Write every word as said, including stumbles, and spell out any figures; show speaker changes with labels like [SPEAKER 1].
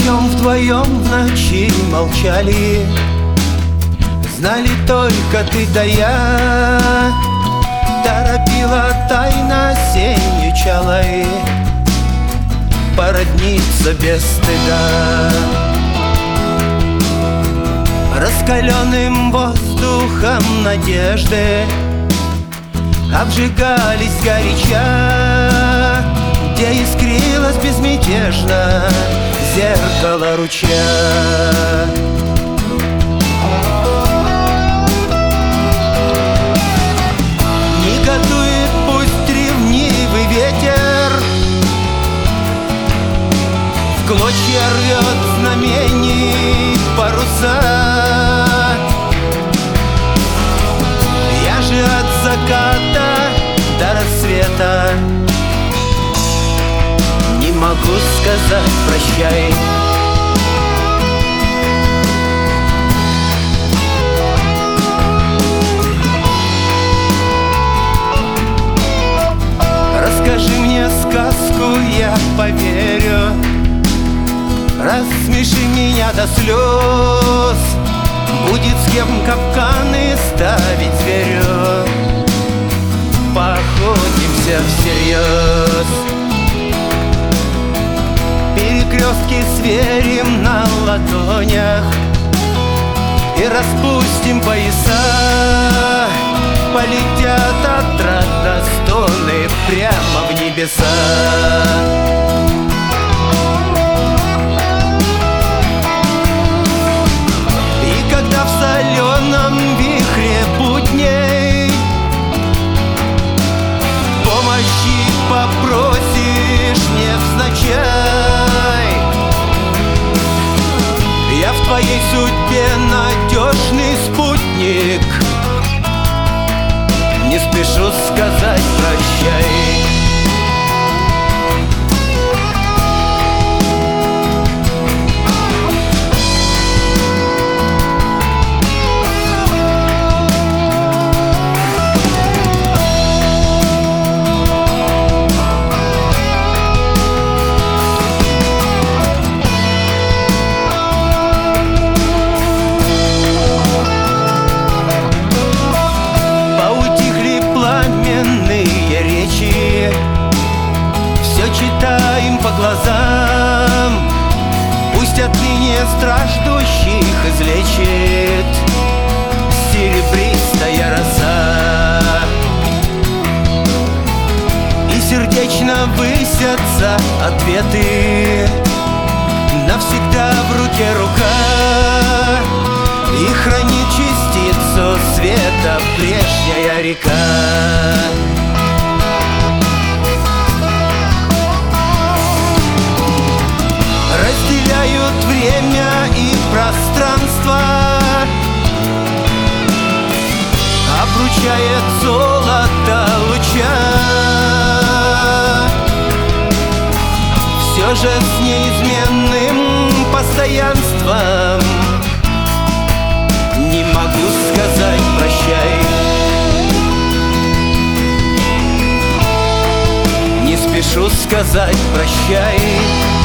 [SPEAKER 1] Днем вдвоем в ночи молчали, знали только ты да я. Торопила тайна сенечала и породниться без стыда. Раскаленным воздухом надежды обжигались горяча, где искрилось безмятежно зеркало ручья. Негодует пусть ревнивый ветер, в клочья рвет знамений паруса. Я же от заката до рассвета не могу сказать прощай. Расскажи мне сказку, я поверю. Рассмеши меня до слез. Будет с кем капканы ставить зверю. Поохотимся всерьез. Перекрестки сверим на ладонях и распустим пояса. Полетят отрадно стоны прямо в небеса. И когда в соленом вихре будней помощи попросишь невзначай, я в твоей судьбе надежный спутник, не спешу сказать прощай. Читаем по глазам, пусть отныне страждущих излечит серебристая роса. И сердечно высятся ответы, навсегда в руке рука, и хранит частицу света прежняя река. Разделяют время и пространство, обручает золото луча. Все же с неизменным постоянством не могу сказать прощай. Не спешу сказать прощай.